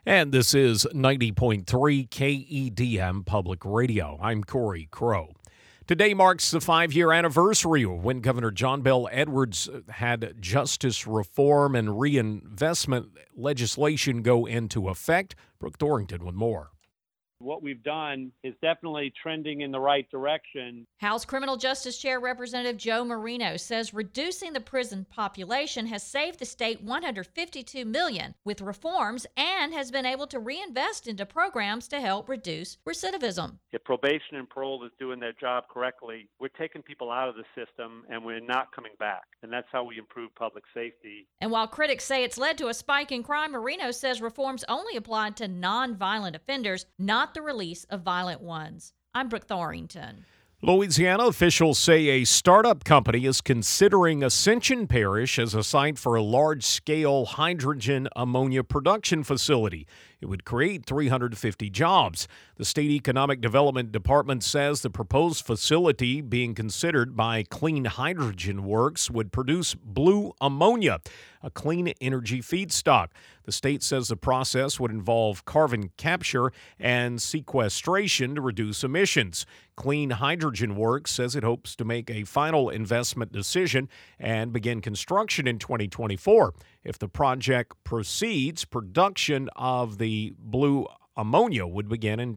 And this is 90.3 KEDM Public Radio. I'm Corey Crow. Today marks the 5-year anniversary when Governor John Bel Edwards had justice reform and reinvestment legislation go into effect. Brooke Thorrington with more. What we've done is definitely trending in the right direction. House Criminal Justice Chair Representative Joe Marino says reducing the prison population has saved the state $152 million with reforms and has been able to reinvest into programs to help reduce recidivism. If probation and parole is doing their job correctly, we're taking people out of the system and we're not coming back. And that's how we improve public safety. And while critics say it's led to a spike in crime, Marino says reforms only applied to non-violent offenders, not the release of violent ones. I'm Brooke Thorrington. Louisiana officials say a startup company is considering Ascension Parish as a site for a large-scale hydrogen ammonia production facility. It would create 350 jobs. The State Economic Development Department says the proposed facility being considered by Clean Hydrogen Works would produce blue ammonia, a clean energy feedstock. The state says the process would involve carbon capture and sequestration to reduce emissions. Clean Hydrogen Works says it hopes to make a final investment decision and begin construction in 2024. If the project proceeds, production of the blue ammonia would begin in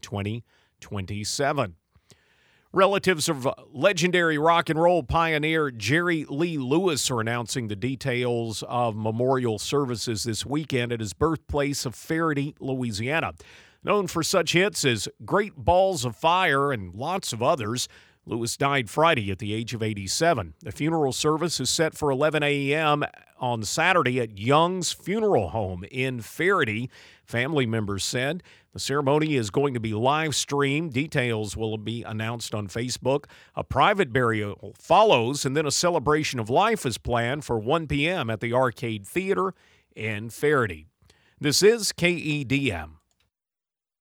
2027. Relatives of legendary rock and roll pioneer Jerry Lee Lewis are announcing the details of memorial services this weekend at his birthplace of Ferriday, Louisiana. Known for such hits as Great Balls of Fire and lots of others, Lewis died Friday at the age of 87. The funeral service is set for 11 a.m. on Saturday at Young's Funeral Home in Ferriday, family members said. The ceremony is going to be live streamed. Details will be announced on Facebook. A private burial follows, and then a celebration of life is planned for 1 p.m. at the Arcade Theater in Ferriday. This is KEDM.